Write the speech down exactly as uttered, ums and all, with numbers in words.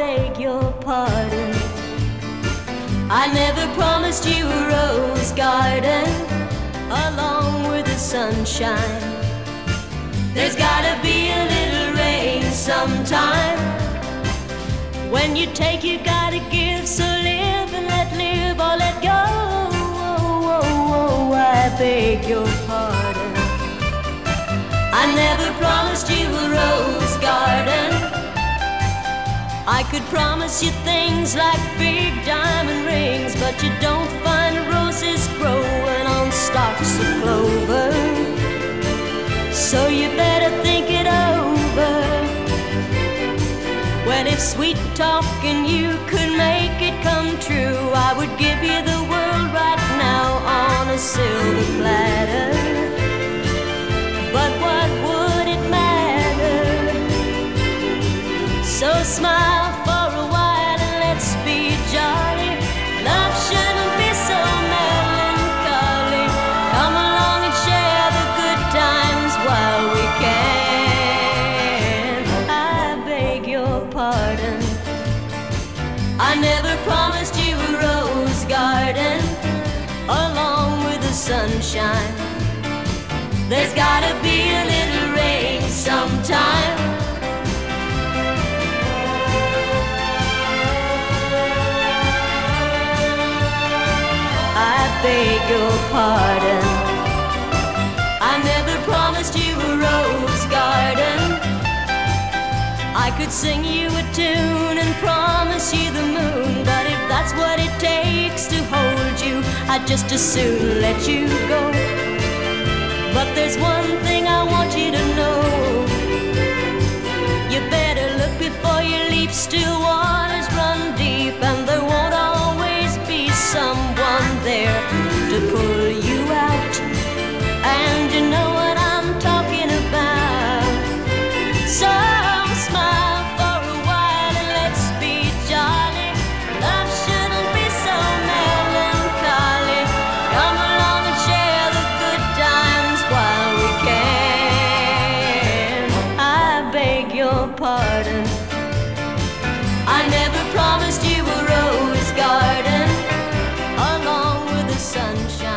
beg your pardon. I never promised you a rose garden along with the sunshine. There's gotta be a little rain sometime. When you take, you gotta give, so live and let live or let go. Oh, oh, oh, I beg your pardon. I never promised you a rose garden. I could promise you things like big diamond rings, but you don't find roses growing on stalks of clover. So you better think it over. Well, if sweet talking you could make it come true, I would give you the world right now on a silver platter. But what would it matter? So smile for a while and let's be jolly. Love shouldn't be so melancholy. Come along and share the good times while we can. I beg your pardon. I never promised you a rose garden along with the sunshine. There's gotta be a little rain sometime. I beg your pardon. I never promised you a rose garden. I could sing you a tune and promise you the moon, but if that's what it takes to hold you, I'd just as soon let you go. But there's one thing I want you to know. You better look before you leap. Still waters run deep, and there won't always be someone there to pull you out. And you know what I'm talking about. So smile for a while and let's be jolly. Love shouldn't be so melancholy. Come along and share the good times while we can. I beg your pardon. I never promised you a rose garden along with the sunshine.